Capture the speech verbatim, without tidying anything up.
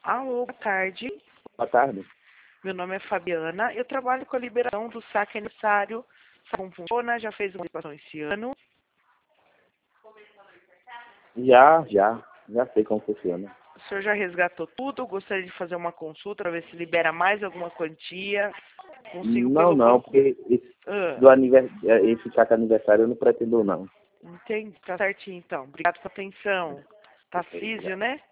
Alô, boa tarde. Boa tarde. Meu nome é Fabiana. Eu trabalho com a liberação do saque aniversário. Sabe como funciona? Já fez uma participação esse ano? Já, já. Já sei como funciona. O senhor já resgatou tudo? Gostaria de fazer uma consulta para ver se libera mais alguma quantia? Consigo Não, pelo não, banco. porque esse, Ah, do anivers... esse saque aniversário eu não pretendo, não. entendi. Tá certinho, então. Obrigado pela atenção. Tarcísio, né?